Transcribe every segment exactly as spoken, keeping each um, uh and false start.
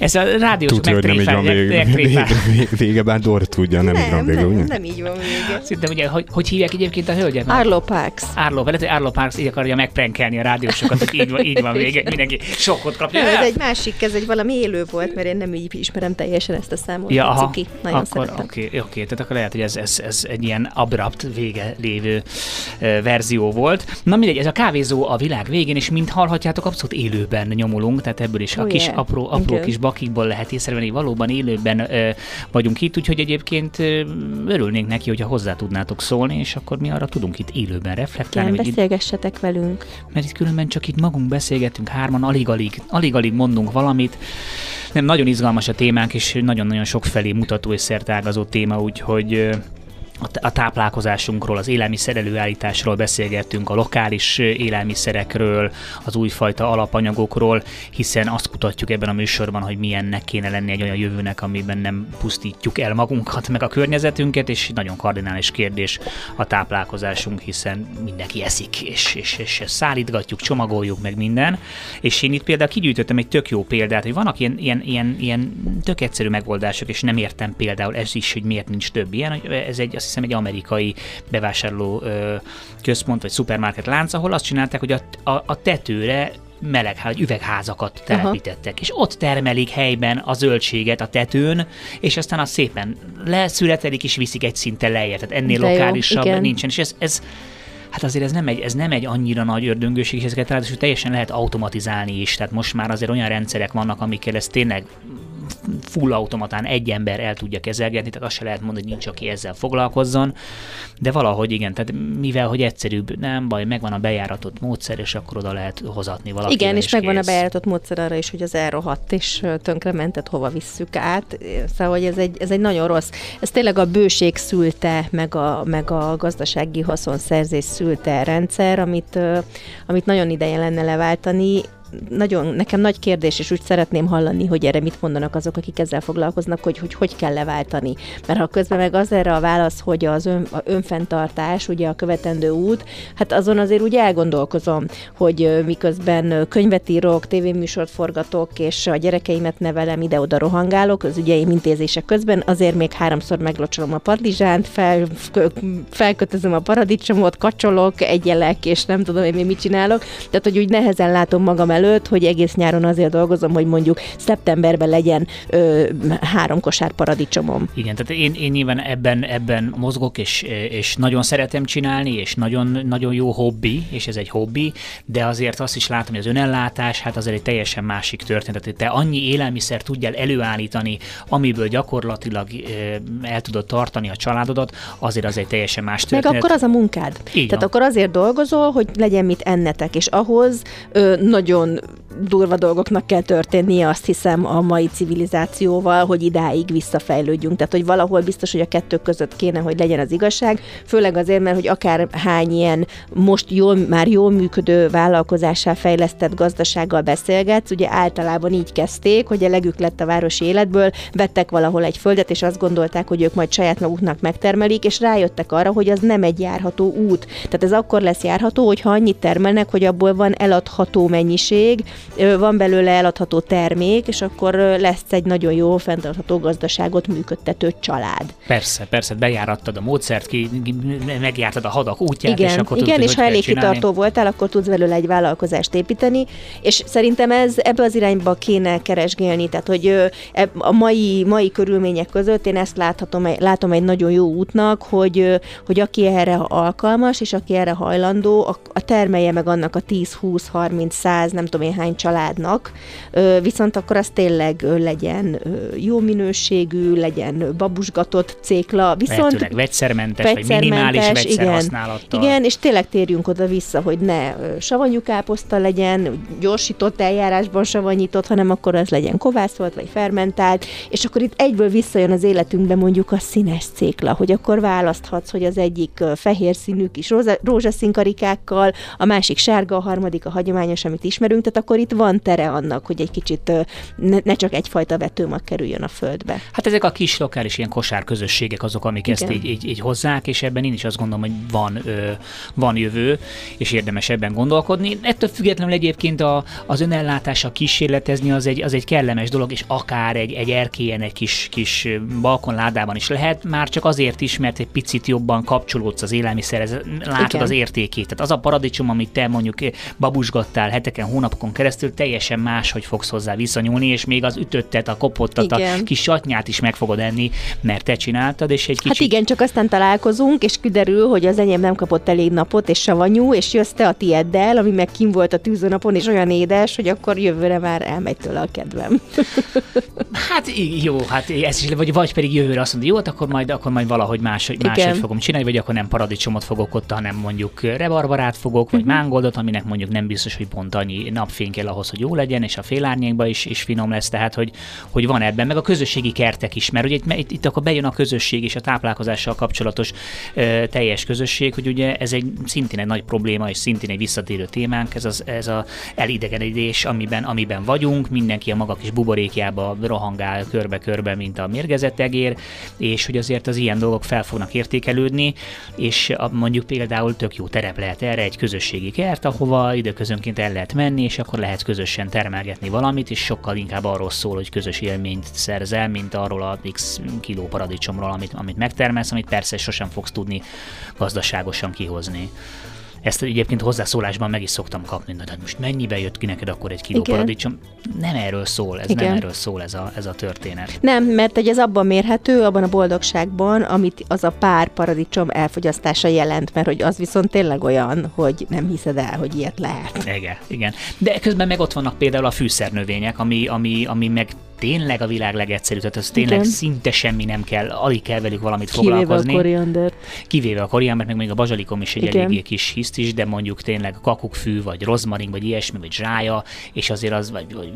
Ez a rádiós tudja, hogy nem így van vége, vége, vége, bár Dóra tudja, nem, nem így van vége, nem, ugye? nem így van vége. Szerintem ugye, hogy, hogy hívják egyébként a hölgyet? Arlo Parks. Arlo, lehet, hogy Arlo Parks így akarja megprenkelni a rádiósokat, hogy így van, így van vége, mindenki sokkot kapja. Ez egy másik, ez egy valami élő volt, mert én nem így ismerem teljesen ezt a számot. Ja, aha, Cuki. Nagyon akkor szeretem. oké, okay, okay, tehát akkor lehet, hogy ez, ez, ez egy ilyen abrupt vége lévő uh, verzió volt. Na mindegy, ez a kávézó a világ végén, és mint hallhatjátok, abszolút élőben nyomulunk, tehát ebből is oh, a kis yeah. apró, apró kis bakikból lehet észrevenni, valóban élőben uh, vagyunk itt, úgyhogy egyébként uh, örülnénk neki, hogyha hozzá tudnátok szólni, és akkor mi arra tudunk itt élőben reflektálni. Igen, beszélgessetek itt, velünk. Mert itt különben csak itt magunk beszélgetünk, hárman, alig-alig, alig-alig mondunk valamit. Nem, nagyon izgalmas a témánk, és nagyon-nagyon sokfelé mutató és szertágazó téma, úgyhogy a táplálkozásunkról, az élelmiszer előállításról beszélgettünk, a lokális élelmiszerekről, az újfajta alapanyagokról, hiszen azt kutatjuk ebben a műsorban, hogy milyennek kéne lenni egy olyan jövőnek, amiben nem pusztítjuk el magunkat, meg a környezetünket, és nagyon kardinális kérdés a táplálkozásunk, hiszen mindenki eszik, és, és, és szállítgatjuk, csomagoljuk meg minden. És én itt például kigyűjtöttem egy tök jó példát, hogy vannak ilyen, ilyen, ilyen, ilyen tök egyszerű megoldások, és nem értem például ez is, hogy miért nincs több ilyen. Ez egy, azt hiszem, egy amerikai bevásárló ö, központ, vagy szupermarket lánc, ahol azt csinálták, hogy a, a, a tetőre meleg, vagy üvegházakat telepítettek, aha. és ott termelik helyben a zöldséget a tetőn, és aztán azt szépen leszületelik, és viszik egy szinten lejjebb. Tehát ennél de lokálisabb jó, nincsen, és ez, ez hát azért ez nem egy, ez nem egy annyira nagy ördöngőség, és ezeket ráadásul teljesen lehet automatizálni is, tehát most már azért olyan rendszerek vannak, amikkel ez tényleg full automatán egy ember el tudja kezelgetni, tehát azt se lehet mondani, hogy nincs, aki ezzel foglalkozzon, de valahogy igen, tehát mivel, hogy egyszerűbb, nem baj, megvan a bejáratott módszer, és akkor oda lehet hozatni valakivel. Igen, és, és megvan kész. A bejáratott módszer arra is, hogy az elrohadt és tönkrementet hova visszük át, szóval hogy ez egy, ez egy nagyon rossz, ez tényleg a bőség szülte, meg a, meg a gazdasági haszonszerzés szülte rendszer, amit, amit nagyon ideje lenne leváltani. Nagyon, nekem nagy kérdés, és úgy szeretném hallani, hogy erre mit mondanak azok, akik ezzel foglalkoznak, hogy hogy, hogy kell leváltani. Mert ha közben meg az erre a válasz, hogy az ön, a önfenntartás, ugye a követendő út, hát azon azért úgy elgondolkozom, hogy miközben könyvet írok, tévéműsort forgatok, és a gyerekeimet nevelem, ide-oda rohangálok, az ügyeim intézése közben, azért még háromszor meglocsolom a padlizsánt, fel, felkötözöm a paradicsomot, kacsolok, egyelek, és nem tudom én még mit csinálok. Tehát, hogy úgy nehezen látom magam előtt, hogy egész nyáron azért dolgozom, hogy mondjuk szeptemberben legyen ö, három kosár paradicsomom. Igen, tehát én, én nyilván ebben, ebben mozgok, és, és nagyon szeretem csinálni, és nagyon, nagyon jó hobbi, és ez egy hobbi, de azért azt is látom, hogy az önellátás, hát azért egy teljesen másik történet. Tehát te annyi élelmiszer tudjál előállítani, amiből gyakorlatilag el tudod tartani a családodat, azért az egy teljesen más történet. Meg akkor az a munkád. Így Tehát van. akkor azért dolgozol, hogy legyen mit ennetek, és ahhoz ö, nagyon durva dolgoknak kell történnie, azt hiszem, a mai civilizációval, hogy idáig visszafejlődjünk. Tehát, hogy valahol biztos, hogy a kettő között kéne, hogy legyen az igazság, főleg azért, mert hogy akár hány ilyen most jól, már jól működő vállalkozással fejlesztett gazdasággal beszélgetsz, ugye általában így kezdték, hogy elegük lett a városi életből, vettek valahol egy földet, és azt gondolták, hogy ők majd saját maguknak megtermelik, és rájöttek arra, hogy az nem egy járható út. Tehát ez akkor lesz járható, hogyha annyit termelnek, hogy abból van eladható mennyiség, van belőle eladható termék, és akkor lesz egy nagyon jó, fenntartható gazdaságot működtető család. Persze, persze, bejárattad a módszert, ki, megjártad a hadak útját, igen, és akkor igen, tudod, és ha elég kitartó voltál, akkor tudsz belőle egy vállalkozást építeni, és szerintem ez ebbe az irányba kéne keresgélni, tehát hogy a mai, mai körülmények között én ezt láthatom, látom egy nagyon jó útnak, hogy, hogy aki erre alkalmas, és aki erre hajlandó, a, a termelje meg annak a tíz, húsz, harminc, száz, nem tudom én hány családnak, viszont akkor az tényleg legyen jó minőségű, legyen babusgatott cékla, viszont lehetőleg vegyszermentes, vagy minimális vegyszerhasználattal. Igen, és tényleg térjünk oda vissza, hogy ne savanyú káposzta legyen, gyorsított eljárásban savanyított, hanem akkor az legyen kovászolt, vagy fermentált, és akkor itt egyből visszajön az életünkbe mondjuk a színes cékla, hogy akkor választhatsz, hogy az egyik fehér színű kis rózsaszín karikákkal, a másik sárga, a harmadik a hagyományos, amit ismerünk, beszélünk, tehát akkor itt van tere annak, hogy egy kicsit ne, ne csak egyfajta vetőmag kerüljön a földbe. Hát ezek a kis lokális ilyen kosárközösségek azok, amik igen. ezt így, így, így hozzák, és ebben én is azt gondolom, hogy van, ö, van jövő, és érdemes ebben gondolkodni. Ettől függetlenül egyébként a, az önellátással kísérletezni az egy, az egy kellemes dolog, és akár egy, egy erkélyen, egy kis, kis balkonládában is lehet, már csak azért is, mert egy picit jobban kapcsolódsz az élelmiszerhez, látod igen. az értékét. Tehát az a paradicsom, amit te mondjuk babusgattál heteken, hónapokon keresztül, teljesen más, hogy fogsz hozzá viszonyulni, és még az ütöttet, a kopottat, igen. a kis satnyát is meg fogod enni, mert te csináltad, és egy kicsit... Hát igen, csak aztán találkozunk, és kiderül, hogy az enyém nem kapott elég napot, és savanyú, és jössz te a tieddel, ami meg kim volt a tűzőnapon, és olyan édes, hogy akkor jövőre már elmegy tőle a kedvem. Hát jó, hát ez is, vagy, vagy pedig jövőre azt mondja, jó, akkor majd, akkor majd valahogy más, máshogy fogom csinálni, vagy akkor nem paradicsomot fogok ott, hanem mondjuk rebarbarát fogok, vagy uh-huh. mángoldot, aminek mondjuk nem biztos, hogy pont annyi napfény kell ahhoz, hogy jó legyen, és a félárnyékban is, is finom lesz, tehát hogy, hogy van ebben, meg a közösségi kertek is, mert ugye itt, itt, itt akkor bejön a közösség és a táplálkozással kapcsolatos ö, teljes közösség, hogy ugye ez egy szintén egy nagy probléma, és szintén egy visszatérő témánk, ez az ez a elidegenedés, amiben, amiben vagyunk, mindenki a maga kis buborékjába rohangál körbe-körbe, mint a mérgezett egér, és hogy azért az ilyen dolgok fel fognak értékelődni, és a, mondjuk például tök jó terep lehet erre egy közösségi kert, ahova időközönként el lehet menni, és akkor lehet közösen termelgetni valamit, és sokkal inkább arról szól, hogy közös élményt szerzel, mint arról a x kiló paradicsomról, amit, amit megtermelsz, amit persze sosem fogsz tudni gazdaságosan kihozni. Ezt egyébként hozzászólásban meg is szoktam kapni, de most mennyibe jött ki neked akkor egy kiló igen. paradicsom? Nem erről szól, ez igen. nem erről szól ez a, ez a történet. Nem, mert egy ez abban mérhető, abban a boldogságban, amit az a pár paradicsom elfogyasztása jelent, mert hogy az viszont tényleg olyan, hogy nem hiszed el, hogy ilyet lehet. Igen, igen. De közben meg ott vannak például a fűszernövények, ami, ami, ami meg tényleg a világ legegyszerűbb, tehát az tényleg igen. szinte semmi nem kell, alig kell velük valamit kivéve foglalkozni. Kivéve a koriandert. Kivéve a koriandert, meg még a bazsalikom is egy igen. eléggé kis hiszt is, de mondjuk tényleg kakukkfű, vagy rozmarin, vagy ilyesmi, vagy zsája, és azért az, vagy, vagy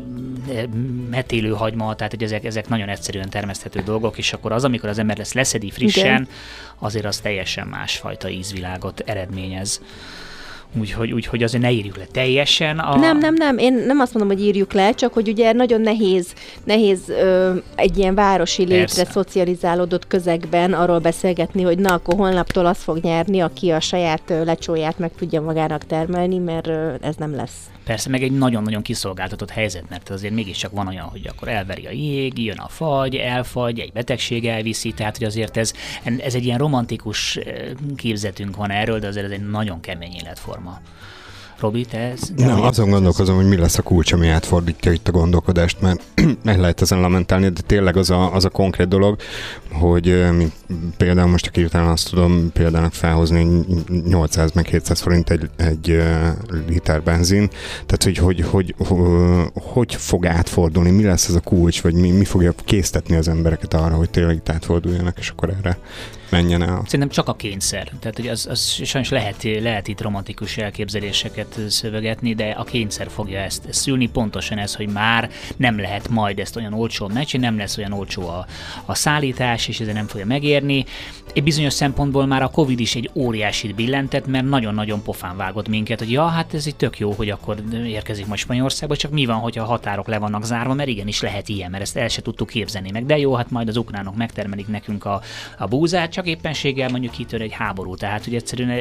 metélőhagyma, tehát hogy ezek, ezek nagyon egyszerűen termeszthető dolgok, és akkor az, amikor az ember lesz leszedi frissen, igen. azért az teljesen másfajta ízvilágot eredményez. Úgyhogy, úgyhogy azért ne írjuk le teljesen. A... Nem, nem, nem. Én nem azt mondom, hogy írjuk le, csak hogy ugye nagyon nehéz, nehéz ö, egy ilyen városi létre Persze. szocializálódott közegben arról beszélgetni, hogy na, akkor holnaptól az fog nyerni, aki a saját ö, lecsóját meg tudja magának termelni, mert ö, ez nem lesz. Persze, meg egy nagyon-nagyon kiszolgáltatott helyzet, mert azért mégiscsak van olyan, hogy akkor elveri a jég, jön a fagy, elfagy, egy betegség elviszi, tehát hogy azért ez, ez egy ilyen romantikus képzetünk van erről, de azért ez egy nagyon kemény életforma. Robi, te ez... Nem, azon gondolkozom, hogy mi lesz a kulcs, ami átfordítja itt a gondolkodást, mert meg lehet ezen lamentálni, de tényleg az a, az a konkrét dolog, hogy mint például most a hirtelen azt tudom például felhozni, nyolcszáz meg hétszáz forint egy, egy liter benzin, tehát hogy hogy, hogy, hogy hogy fog átfordulni, mi lesz ez a kulcs, vagy mi, mi fogja késztetni az embereket arra, hogy tényleg itt átforduljanak, és akkor erre menjen el. Szerintem csak a kényszer. Tehát, hogy az, az sajnos lehet, lehet itt romantikus elképzeléseket szövegetni, de a kényszer fogja ezt, ezt szülni. Pontosan ez, hogy már nem lehet majd ezt olyan olcsón megcsinálni, nem lesz olyan olcsó a, a szállítás, és ezzel nem fogja megérni. Egy bizonyos szempontból már a Covid is egy óriásit billentett, mert nagyon-nagyon pofán vágott minket, hogy ja, hát ez itt tök jó, hogy akkor érkezik majd Spanyolországba, csak mi van, hogyha a határok le vannak zárva, mert igenis lehet ilyen, mert ezt el se tudtuk képzelni meg. De jó, hát majd az ukránok megtermelik nekünk a, a búzát, csak éppenséggel mondjuk kitör egy háború. Tehát, hogy egyszerűen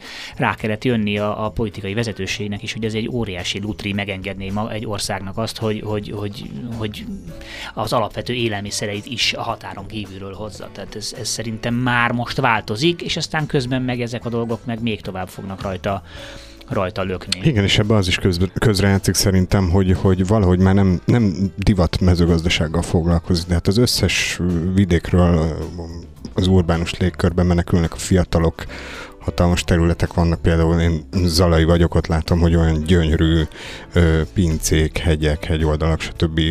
rá kellett jönni a, a politikai vezetőségnek is, hogy ez egy óriási lutri megengedné egy országnak azt, hogy, hogy, hogy, hogy az alapvető élelmiszereit is a határon kívülről hozza. Tehát ez, ez szerintem már most változik, és aztán közben meg ezek a dolgok meg még tovább fognak rajta rajta lökni. Igen, és ebben az is köz, közrejátszik szerintem, hogy, hogy valahogy már nem, nem divat mezőgazdasággal foglalkozik, de hát az összes vidékről az urbánus légkörben menekülnek a fiatalok, hatalmas területek vannak, például én zalai vagyok, ott látom, hogy olyan gyönyörű ö, pincék, hegyek, hegyoldalak, stb.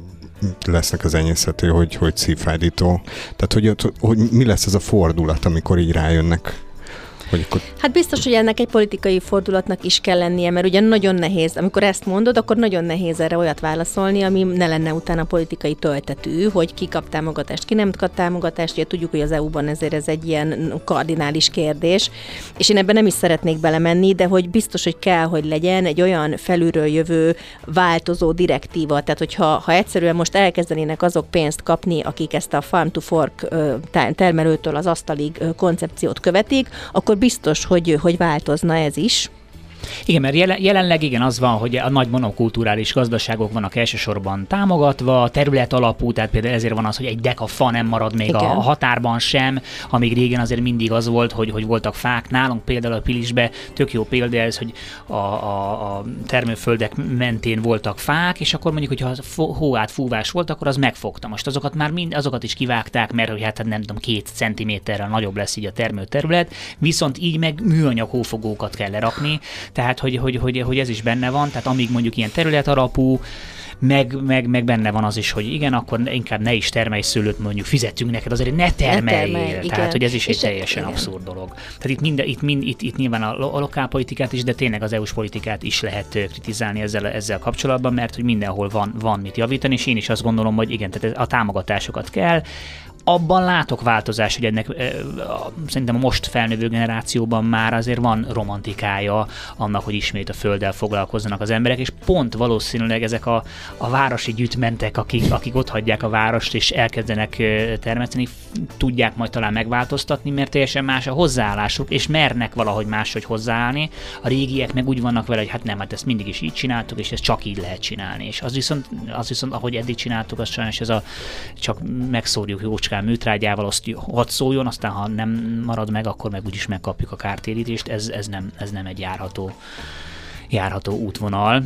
Lesznek az enyészető, hogy, hogy szívfájdító. Tehát, hogy, hogy mi lesz ez a fordulat, amikor így rájönnek Hogy akkor... Hát biztos, hogy ennek egy politikai fordulatnak is kell lennie, mert ugye nagyon nehéz, amikor ezt mondod, akkor nagyon nehéz erre olyat válaszolni, ami ne lenne utána politikai töltetű, hogy ki kap támogatást, ki nem kap támogatást. Ugye tudjuk, hogy az é u-ban ezért ez egy ilyen kardinális kérdés, és én ebben nem is szeretnék belemenni, de hogy biztos, hogy kell, hogy legyen egy olyan felülről jövő változó direktíva, tehát hogyha ha egyszerűen most elkezdenének azok pénzt kapni, akik ezt a farm to fork termelőtől az asztalig koncepciót követik, akkor biztos, hogy, hogy változna ez is. Igen, mert jelen, jelenleg igen az van, hogy a nagy monokulturális gazdaságok vannak elsősorban támogatva, terület alapú, tehát például ezért van az, hogy egy deka fa nem marad még igen. a határban sem, amíg régen azért mindig az volt, hogy, hogy voltak fák. Nálunk például a Pilisbe tök jó példa ez, hogy a, a, a termőföldek mentén voltak fák, és akkor mondjuk, hogyha hóátfúvás volt, akkor az megfogta. Most azokat már mind, azokat is kivágták, mert hogy hát nem tudom, két centiméterrel nagyobb lesz így a termőterület, viszont így meg műanyag hófogókat kell lerakni. Tehát, hogy, hogy, hogy, hogy ez is benne van, tehát amíg mondjuk ilyen terület alapú, meg, meg, meg benne van az is, hogy igen, akkor inkább ne is termelj szőlőt, mondjuk fizetünk neked, azért ne termeljél. Ne termelj, tehát, hogy ez is egy és teljesen igen. abszurd dolog. Tehát itt, mind, itt, mind, itt, itt nyilván a, a lokálpolitikát is, de tényleg az é u-s politikát is lehet kritizálni ezzel, ezzel kapcsolatban, mert hogy mindenhol van, van mit javítani, és én is azt gondolom, hogy igen, tehát a támogatásokat kell. Abban látok változás, hogy ennek e, a, szerintem a most felnövő generációban már azért van romantikája annak, hogy ismét a földdel foglalkozzanak az emberek, és pont valószínűleg ezek a, a városi gyűjtmentek, akik, akik ott hagyják a várost és elkezdenek termeszteni, tudják majd talán megváltoztatni, mert teljesen más a hozzáállásuk, és mernek valahogy máshogy hozzáállni. A régiek meg úgy vannak vele, hogy hát nem, hát ezt mindig is így csináltuk, és ezt csak így lehet csinálni. És az viszont, az viszont ahogy eddig csináltuk, az sajnos ez a csak megszórjuk jócskán műtrágyával, azt hadd szóljon, aztán ha nem marad meg, akkor meg úgyis megkapjuk a kártérítést. Ez, ez, nem, ez nem egy járható, járható útvonal.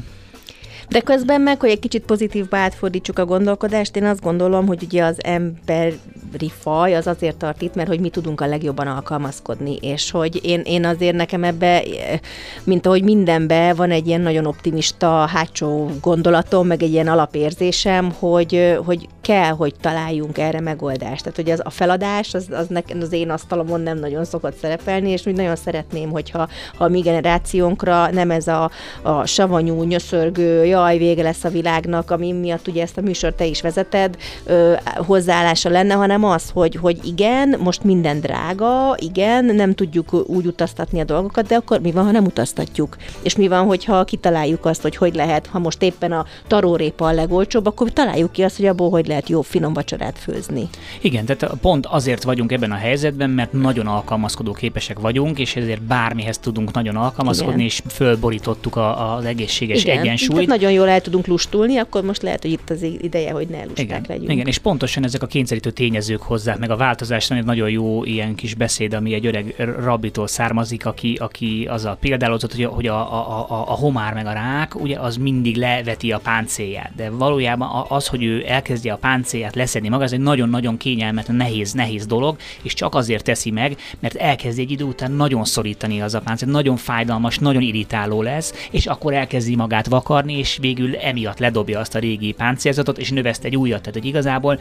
De közben meg, hogy egy kicsit pozitívba átfordítsuk a gondolkodást, én azt gondolom, hogy ugye az emberi faj az azért tart itt, mert hogy mi tudunk a legjobban alkalmazkodni, és hogy én, én azért nekem ebbe, mint ahogy mindenbe van egy ilyen nagyon optimista hátsó gondolatom, meg egy ilyen alapérzésem, hogy, hogy kell, hogy találjunk erre megoldást. Tehát, hogy az, a feladás az, az, nekem, az én asztalomon nem nagyon szokott szerepelni, és úgy nagyon szeretném, hogyha ha a mi generációnkra nem ez a, a savanyú, nyöszörgő, jaj, vége lesz a világnak, ami miatt ugye ezt a műsort te is vezeted, ö, hozzáállása lenne, hanem az, hogy, hogy igen, most minden drága, igen, nem tudjuk úgy utaztatni a dolgokat, de akkor mi van, ha nem utaztatjuk? És mi van, hogyha kitaláljuk azt, hogy hogy lehet, ha most éppen a tarórépa a legolcsóbb, akkor találjuk ki azt, hogy abból hogy lehet jó finom vacsorát főzni. Igen, tehát pont azért vagyunk ebben a helyzetben, mert nagyon alkalmazkodó képesek vagyunk, és ezért bármihez tudunk nagyon alkalmazkodni, igen. és fölborítottuk a, az egészséges igen. egyensúlyt. Nagyon jól el tudunk lustulni, akkor most lehet, hogy itt az ideje, hogy ne lusták igen, legyünk. Igen, és pontosan ezek a kényszerítő tényezők hozzák meg a változást, egy nagyon jó ilyen kis beszéd, ami egy öreg rabbitól származik, aki, aki azzal példálozott, hogy, hogy a, a, a, a homár meg a rák, ugye az mindig leveti a páncélját, de valójában az, hogy ő elkezdje a páncélját leszedni maga, ez egy nagyon-nagyon kényelmetlen, nehéz, nehéz dolog, és csak azért teszi meg, mert elkezdi egy idő után nagyon szorítani az a páncélt, nagyon fájdalmas, nagyon irritáló lesz, és akkor elkezdi magát vakarni, és végül emiatt ledobja azt a régi páncélzatot, és növeszt egy újat. Tehát, hogy igazából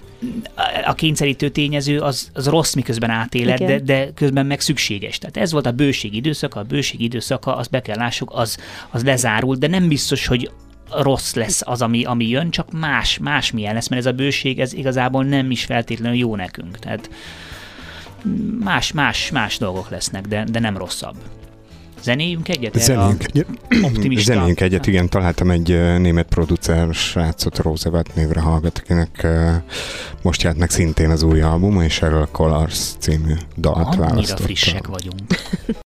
a kényszerítő tényező az, az rossz, miközben átéled, de, de közben meg szükséges. Tehát ez volt a bőség időszaka, a bőség időszaka, azt be kell lássuk, az, az lezárult, de nem biztos, hogy rossz lesz az, ami, ami jön, csak más, más milyen lesz, mert ez a bőség, ez igazából nem is feltétlenül jó nekünk. Tehát más, más, más dolgok lesznek, de, de nem rosszabb. Zenéljünk egyet? Zenéljünk egyet. Optimista. Zenéljünk egyet, igen. Találtam egy uh, német producer srácot, Roosevelt névre hallgat, akinek uh, most járt meg szintén az új albuma, és erről a Colors című dalt választottam. Annyira frissek vagyunk.